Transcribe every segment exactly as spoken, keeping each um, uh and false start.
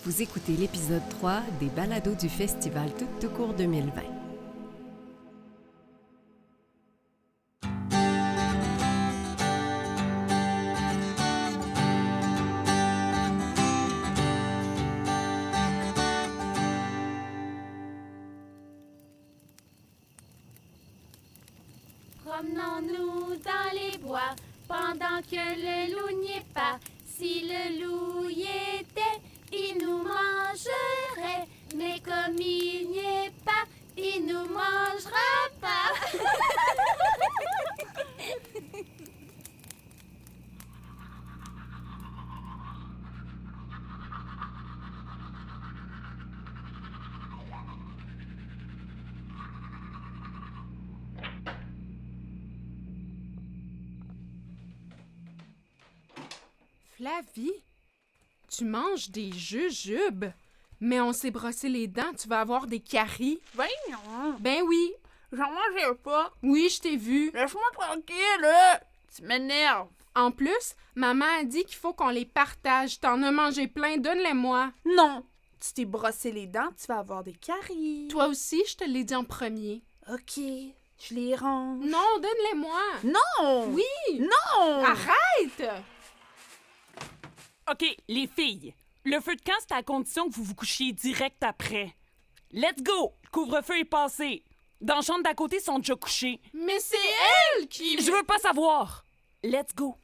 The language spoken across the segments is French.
Vous écoutez l'épisode trois des balados du Festival Tuk-Tuk deux mille vingt. Promenons-nous dans les bois pendant que le loup n'y est pas. Si le loup y était, il nous mangerait. Mais comme il n'y est pas, il nous mangera pas. Flavie, tu manges des jujubes? Mais on s'est brossé les dents, tu vas avoir des caries. Ben non, Ben oui. j'en mangeais pas. Oui, je t'ai vu. Laisse-moi tranquille, là. Tu m'énerves. En plus, maman a dit qu'il faut qu'on les partage. T'en as mangé plein, donne-les-moi. Non, tu t'es brossé les dents, tu vas avoir des caries. Toi aussi, je te l'ai dit en premier. Ok, je les range. Non, donne-les-moi. Non! Oui. Non! Arrête! OK, les filles, le feu de camp, c'est à condition que vous vous couchiez direct après. Let's go! Le couvre-feu est passé. Dans la chambre d'à côté, ils sont déjà couchés. Mais c'est elle qui... Je veux pas savoir. Let's go.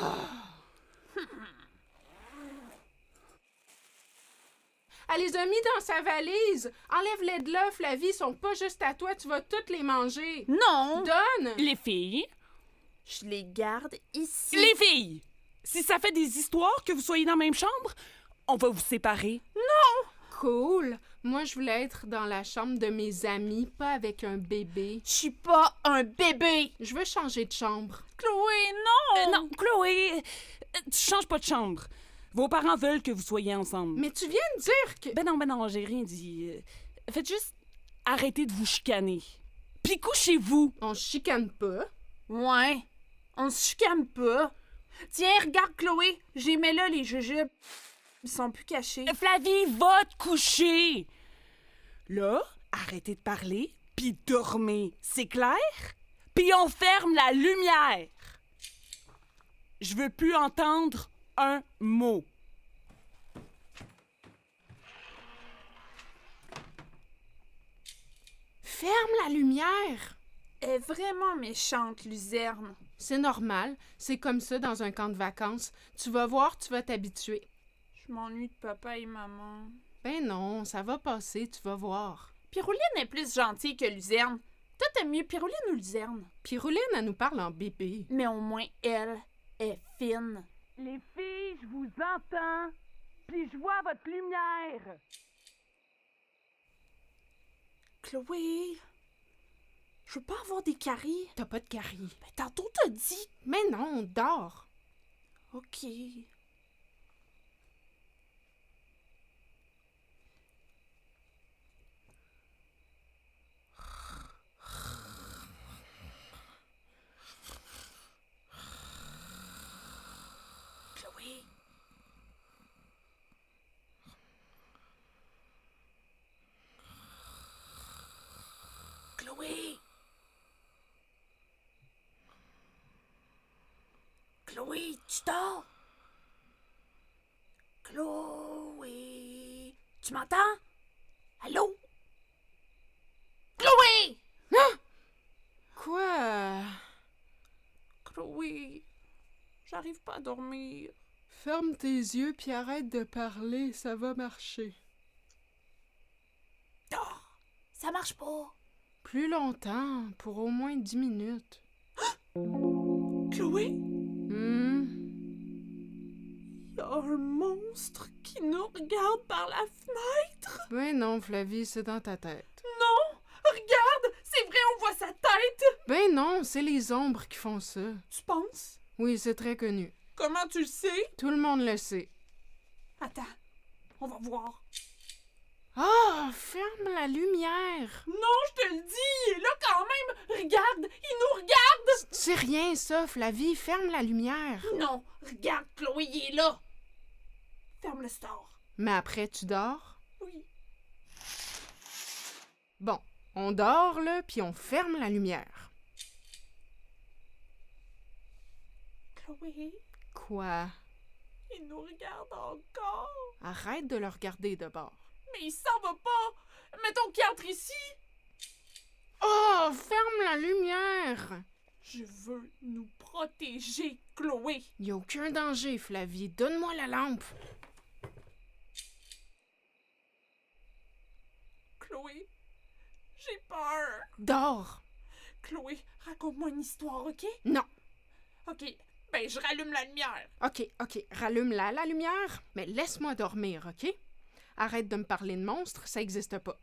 Elle les a mis dans sa valise. Enlève-les de là, Flavie. Ils sont pas juste à toi. Tu vas toutes les manger. Non! Donne! Les filles, Je les garde ici. les filles, si ça fait des histoires que vous soyez dans la même chambre, on va vous séparer. Cool. Moi, je voulais être dans la chambre de mes amis, pas avec un bébé. Je suis pas un bébé. Je veux changer de chambre. Chloé, non! Euh, non, Chloé, euh, tu changes pas de chambre. Vos parents veulent que vous soyez ensemble. Mais tu viens de dire que... Ben non, ben non, j'ai rien dit. Euh, Faites juste arrêter de vous chicaner. Puis couchez-vous. On se chicane pas. Ouais, on se chicane pas. Tiens, regarde, Chloé, j'ai mis là les jujubes. Ils sont plus cachés. Flavie, va te coucher. Là, arrêtez de parler, puis dormez. C'est clair? Puis on ferme la lumière. Je veux plus entendre un mot. Ferme la lumière. Elle est vraiment méchante, Luzerne. C'est normal. C'est comme ça dans un camp de vacances. Tu vas voir, tu vas t'habituer. Je m'ennuie de papa et maman. Ben non, ça va passer, tu vas voir. Pyrouline est plus gentille que Luzerne. Toi, t'aimes mieux Pyrouline ou Luzerne? Pyrouline, elle nous parle en bébé. Mais au moins, elle est fine. Les filles, je vous entends, puis je vois votre lumière. Chloé, je veux pas avoir des caries. T'as pas de caries. Ben, tantôt, t'as dit. Mais non, dors. OK. Chloé. Chloé. Chloé, tu dors? Chloé. Tu m'entends? Allô? Chloé! Quoi? Chloé, j'arrive pas à dormir. Ferme tes yeux puis arrête de parler, ça va marcher. Dors! Ça marche pas. Plus longtemps, pour au moins dix minutes. Chloé, Hmm? il y a un monstre qui nous regarde par la fenêtre. Ben non, Flavie, c'est dans ta tête. Non! Regarde! C'est vrai, on voit sa tête! Ben non, c'est les ombres qui font ça. Tu penses? Oui, c'est très connu. Comment tu le sais? Tout le monde le sait. Attends, on va voir. Ah, ferme la lumière. Non, je te le dis, il est là quand même. Regarde, il nous regarde. C'est rien ça, Flavie, ferme la lumière. Non, regarde, Chloé, il est là. Ferme le store. Mais après, tu dors? Oui. Bon, on dort, là, puis on ferme la lumière. Chloé, Quoi? il nous regarde encore. Arrête de le regarder de bord. Mais il s'en va pas. Mettons qu'il entre ici. Oh, ferme la lumière! Je veux nous protéger, Chloé. Il n'y a aucun danger, Flavie. Donne-moi la lampe. Chloé, j'ai peur. Dors. Chloé, raconte-moi une histoire, OK? Non. OK, ben je rallume la lumière. OK, OK. Rallume-la, la lumière, mais laisse-moi dormir, OK? Arrête de me parler de monstres, ça n'existe pas.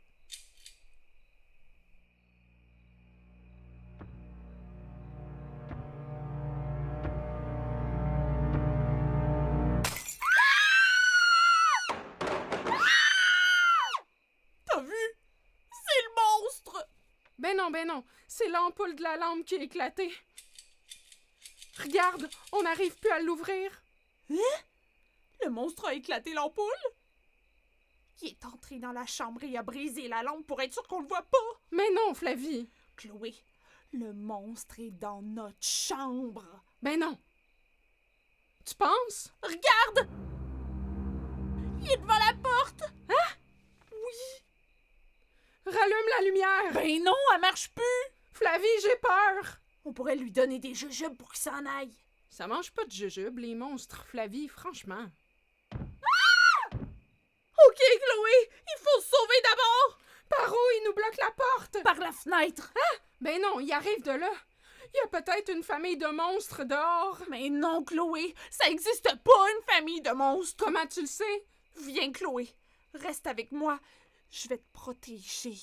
T'as vu? C'est le monstre! Ben non, ben non, c'est l'ampoule de la lampe qui a éclaté. Regarde, on n'arrive plus à l'ouvrir. Le monstre a éclaté l'ampoule? Il est entré dans la chambre et a brisé la lampe pour être sûr qu'on le voit pas. Mais non, Flavie. Chloé, le monstre est dans notre chambre. Ben non. Tu penses? Regarde! Il est devant la porte. Rallume la lumière. Ben non, elle marche plus. Flavie, j'ai peur. On pourrait lui donner des jujubes pour qu'il s'en aille. Ça mange pas de jujubes, les monstres, Flavie, franchement. OK, Chloé, il faut se sauver d'abord. Par où il nous bloque la porte? Par la fenêtre. Ben non, il arrive de là. Il y a peut-être une famille de monstres dehors. Mais non, Chloé, ça existe pas une famille de monstres. Comment tu le sais? Viens, Chloé, reste avec moi. Je vais te protéger.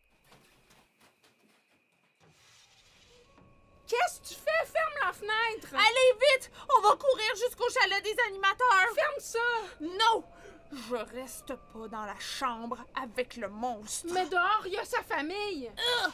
Qu'est-ce que tu fais? Ferme la fenêtre! Allez vite, on va courir jusqu'au chalet des animateurs. Ferme ça! Non, je reste pas dans la chambre avec le monstre. Mais dehors, il y a sa famille!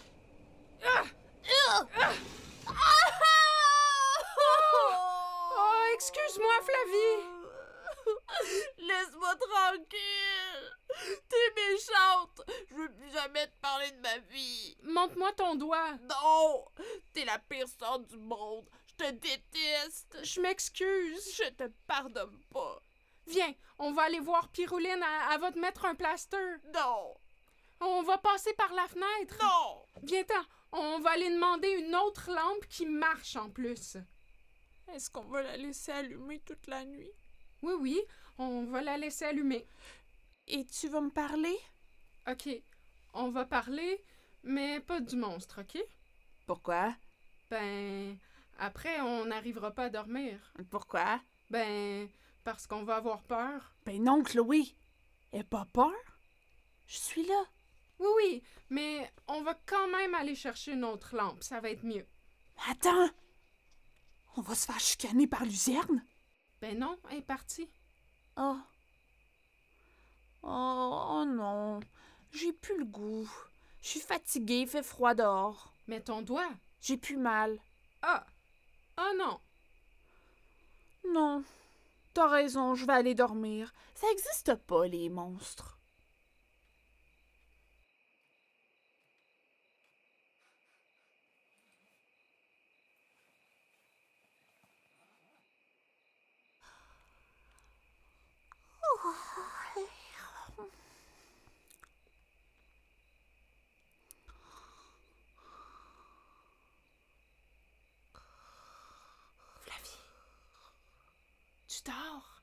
Oh, excuse-moi, Flavie! Laisse-moi tranquille. T'es méchante. Je veux plus jamais te parler de ma vie. Montre-moi ton doigt. Non, t'es la pire sorte du monde. Je te déteste. Je m'excuse. Je te pardonne pas. Viens, on va aller voir Pirouline. Elle, elle va te mettre un plaster. Non, On va passer par la fenêtre. non. Viens-t'en. On va aller demander une autre lampe qui marche en plus. Est-ce qu'on va la laisser allumer toute la nuit? Oui, oui, on va la laisser allumer. Et tu vas me parler? OK, on va parler, mais pas du monstre, OK? Pourquoi? Ben, après, on n'arrivera pas à dormir. Pourquoi? Ben, parce qu'on va avoir peur. Ben non, Chloé. Aie pas peur. Je suis là. Oui, oui, mais on va quand même aller chercher une autre lampe, ça va être mieux. Attends. On va se faire chicaner par Luzerne? Ben non, elle est partie. Oh. Oh, oh non. J'ai plus le goût. Je suis fatiguée, il fait froid dehors. Mais ton doigt. J'ai plus mal. Ah! Ah non! Non. T'as raison, je vais aller dormir. Ça existe pas, les monstres. Flavie, tu dors?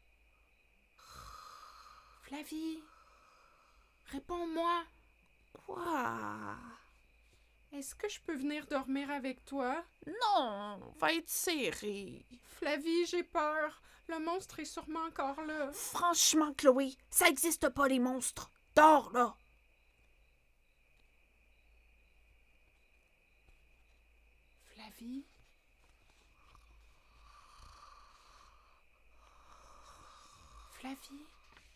Flavie, réponds-moi. Quoi? Est-ce que je peux venir dormir avec toi? Non, va être serré. Flavie, j'ai peur. Le monstre est sûrement encore là. Franchement, Chloé, ça existe pas, les monstres. Dors, là. Flavie? Flavie?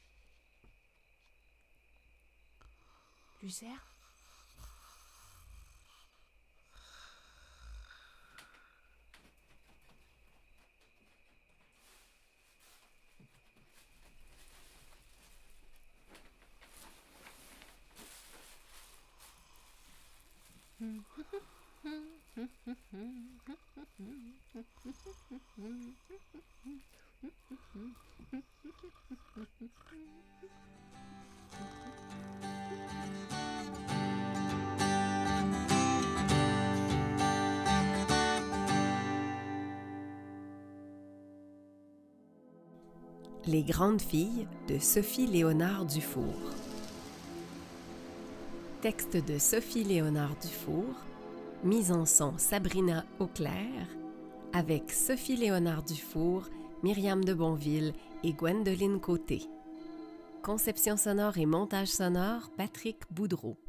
Luzerne? Les grandes filles de Sophie Léonard Dufour. Texte de Sophie Léonard Dufour, mise en son Sabrina Auclair, avec Sophie Léonard Dufour, Myriam de Bonville et Gwendoline Côté. Conception sonore et montage sonore, Patrick Boudreau.